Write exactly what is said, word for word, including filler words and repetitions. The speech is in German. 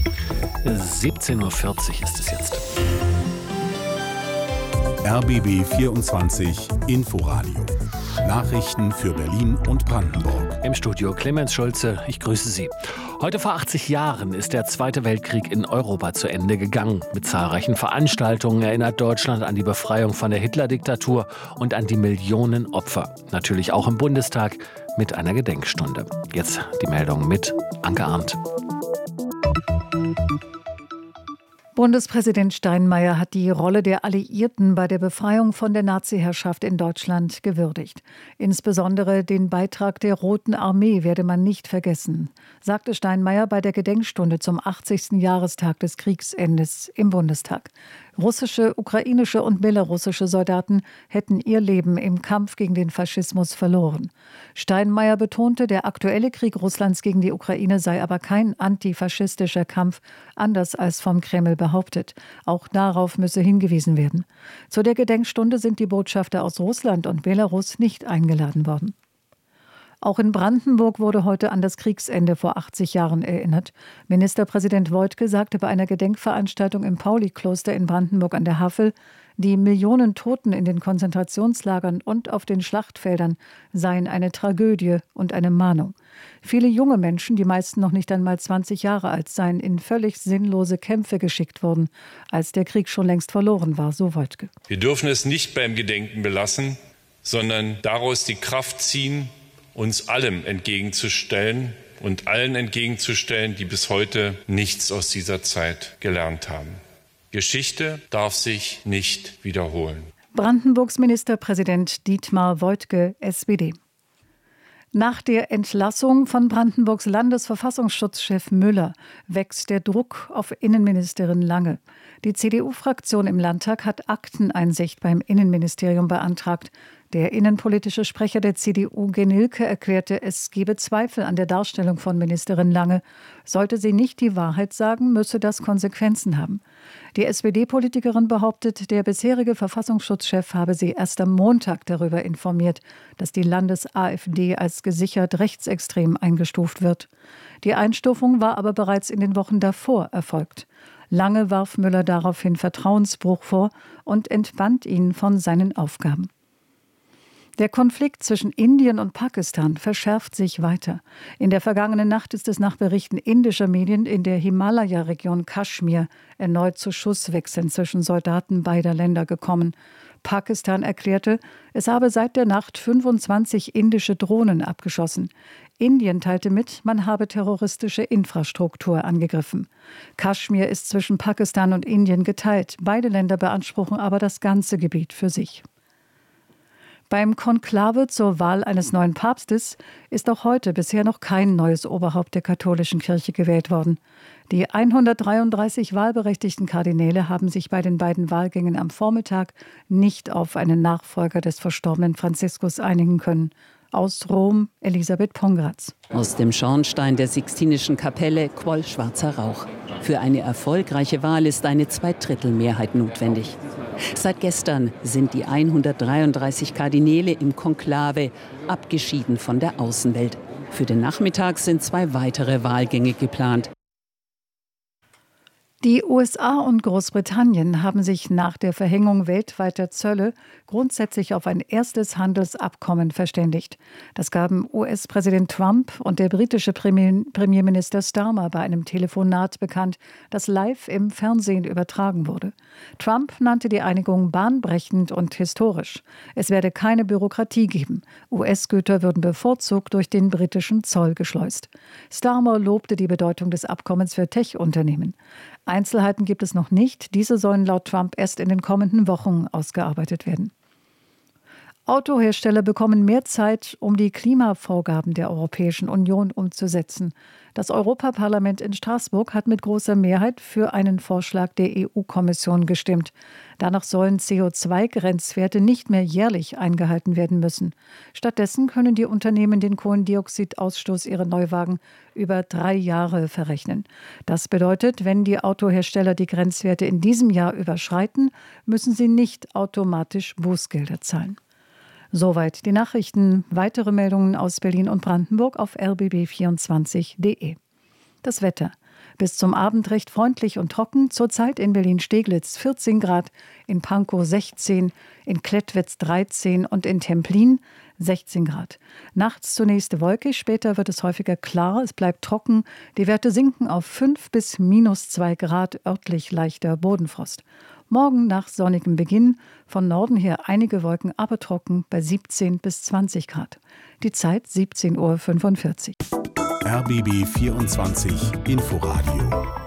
siebzehn Uhr vierzig ist es jetzt. R B B vierundzwanzig Inforadio. Nachrichten für Berlin und Brandenburg. Im Studio Clemens Schulze, ich grüße Sie. Heute vor achtzig Jahren ist der Zweite Weltkrieg in Europa zu Ende gegangen. Mit zahlreichen Veranstaltungen erinnert Deutschland an die Befreiung von der Hitler-Diktatur und an die Millionen Opfer. Natürlich auch im Bundestag mit einer Gedenkstunde. Jetzt die Meldung mit Anke Arndt. Bundespräsident Steinmeier hat die Rolle der Alliierten bei der Befreiung von der Nazi-Herrschaft in Deutschland gewürdigt. Insbesondere den Beitrag der Roten Armee werde man nicht vergessen, sagte Steinmeier bei der Gedenkstunde zum achtzigsten Jahrestag des Kriegsendes im Bundestag. Russische, ukrainische und belarussische Soldaten hätten ihr Leben im Kampf gegen den Faschismus verloren. Steinmeier betonte, der aktuelle Krieg Russlands gegen die Ukraine sei aber kein antifaschistischer Kampf, anders als vom Kreml behauptet. Auch darauf müsse hingewiesen werden. Zu der Gedenkstunde sind die Botschafter aus Russland und Belarus nicht eingeladen worden. Auch in Brandenburg wurde heute an das Kriegsende vor achtzig Jahren erinnert. Ministerpräsident Woidke sagte bei einer Gedenkveranstaltung im Paulikloster in Brandenburg an der Havel, die Millionen Toten in den Konzentrationslagern und auf den Schlachtfeldern seien eine Tragödie und eine Mahnung. Viele junge Menschen, die meisten noch nicht einmal zwanzig Jahre alt, seien in völlig sinnlose Kämpfe geschickt worden, als der Krieg schon längst verloren war, so Woidke. Wir dürfen es nicht beim Gedenken belassen, sondern daraus die Kraft ziehen, uns allem entgegenzustellen und allen entgegenzustellen, die bis heute nichts aus dieser Zeit gelernt haben. Geschichte darf sich nicht wiederholen. Brandenburgs Ministerpräsident Dietmar Woidke, S P D. Nach der Entlassung von Brandenburgs Landesverfassungsschutzchef Müller wächst der Druck auf Innenministerin Lange. Die C D U-Fraktion im Landtag hat Akteneinsicht beim Innenministerium beantragt. Der innenpolitische Sprecher der C D U, Genilke, erklärte, es gebe Zweifel an der Darstellung von Ministerin Lange. Sollte sie nicht die Wahrheit sagen, müsse das Konsequenzen haben. Die S P D-Politikerin behauptet, der bisherige Verfassungsschutzchef habe sie erst am Montag darüber informiert, dass die Landes-AfD als gesichert rechtsextrem eingestuft wird. Die Einstufung war aber bereits in den Wochen davor erfolgt. Lange warf Müller daraufhin Vertrauensbruch vor und entband ihn von seinen Aufgaben. Der Konflikt zwischen Indien und Pakistan verschärft sich weiter. In der vergangenen Nacht ist es nach Berichten indischer Medien in der Himalaya-Region Kaschmir erneut zu Schusswechseln zwischen Soldaten beider Länder gekommen. Pakistan erklärte, es habe seit der Nacht fünfundzwanzig indische Drohnen abgeschossen. Indien teilte mit, man habe terroristische Infrastruktur angegriffen. Kaschmir ist zwischen Pakistan und Indien geteilt. Beide Länder beanspruchen aber das ganze Gebiet für sich. Beim Konklave zur Wahl eines neuen Papstes ist auch heute bisher noch kein neues Oberhaupt der katholischen Kirche gewählt worden. Die hundertdreiunddreißig wahlberechtigten Kardinäle haben sich bei den beiden Wahlgängen am Vormittag nicht auf einen Nachfolger des verstorbenen Franziskus einigen können. Aus Rom, Elisabeth Pongratz. Aus dem Schornstein der Sixtinischen Kapelle quoll schwarzer Rauch. Für eine erfolgreiche Wahl ist eine Zweidrittelmehrheit notwendig. Seit gestern sind die hundertdreiunddreißig Kardinäle im Konklave abgeschieden von der Außenwelt. Für den Nachmittag sind zwei weitere Wahlgänge geplant. Die U S A und Großbritannien haben sich nach der Verhängung weltweiter Zölle grundsätzlich auf ein erstes Handelsabkommen verständigt. Das gaben U S-Präsident Trump und der britische Premier- Premierminister Starmer bei einem Telefonat bekannt, das live im Fernsehen übertragen wurde. Trump nannte die Einigung bahnbrechend und historisch. Es werde keine Bürokratie geben. U S-Güter würden bevorzugt durch den britischen Zoll geschleust. Starmer lobte die Bedeutung des Abkommens für Tech-Unternehmen. Einzelheiten gibt es noch nicht. Diese sollen laut Trump erst in den kommenden Wochen ausgearbeitet werden. Autohersteller bekommen mehr Zeit, um die Klimavorgaben der Europäischen Union umzusetzen. Das Europaparlament in Straßburg hat mit großer Mehrheit für einen Vorschlag der E U-Kommission gestimmt. Danach sollen C O zwei Grenzwerte nicht mehr jährlich eingehalten werden müssen. Stattdessen können die Unternehmen den Kohlendioxidausstoß ihrer Neuwagen über drei Jahre verrechnen. Das bedeutet, wenn die Autohersteller die Grenzwerte in diesem Jahr überschreiten, müssen sie nicht automatisch Bußgelder zahlen. Soweit die Nachrichten. Weitere Meldungen aus Berlin und Brandenburg auf r b b vierundzwanzig punkt d e. Das Wetter. Bis zum Abend recht freundlich und trocken. Zurzeit in Berlin-Steglitz vierzehn Grad, in Pankow sechzehn, in Klettwitz dreizehn und in Templin sechzehn Grad. Nachts zunächst wolkig, später wird es häufiger klar. Es bleibt trocken. Die Werte sinken auf fünf bis minus zwei Grad, örtlich leichter Bodenfrost. Morgen nach sonnigem Beginn, von Norden her einige Wolken, aber trocken bei siebzehn bis zwanzig Grad. Die Zeit siebzehn Uhr fünfundvierzig. R B B vierundzwanzig Inforadio